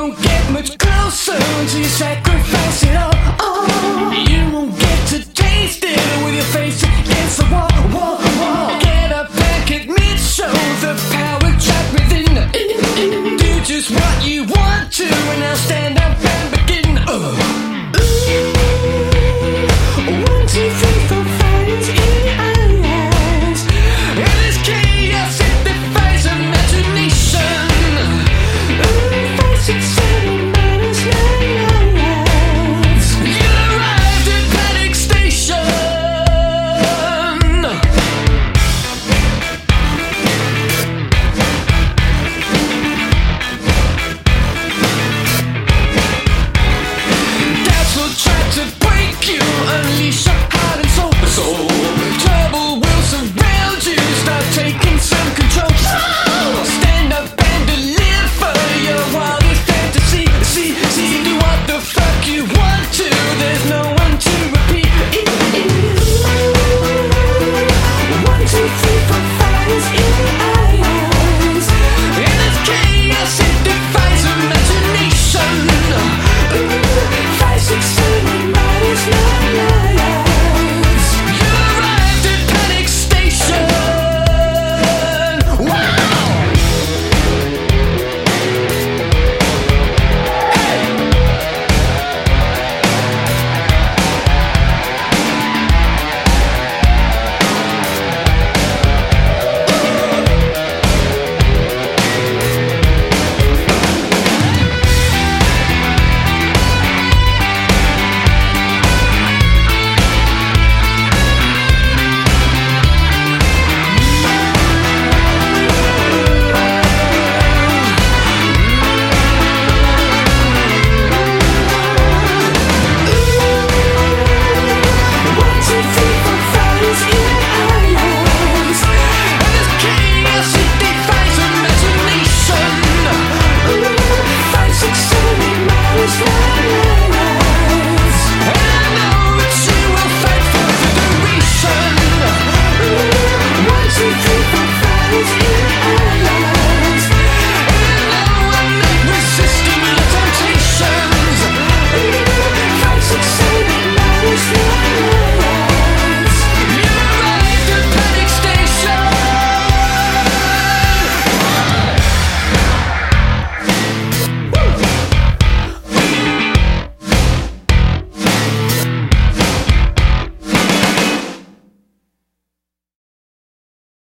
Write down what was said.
won't get much closer until you sacrifice it all. You won't get to taste it with your face against the wall. Get up and admit, show the power trapped within. Do just what you want to, and now stand up and begin. 1, 2, 3, 4, 5 is in your eyes. And this chaos, it defies imagination. 5, 6, 7, minus 9 lives. You arrived at panic station. That's what tried to break you. Unleash your heart and soul.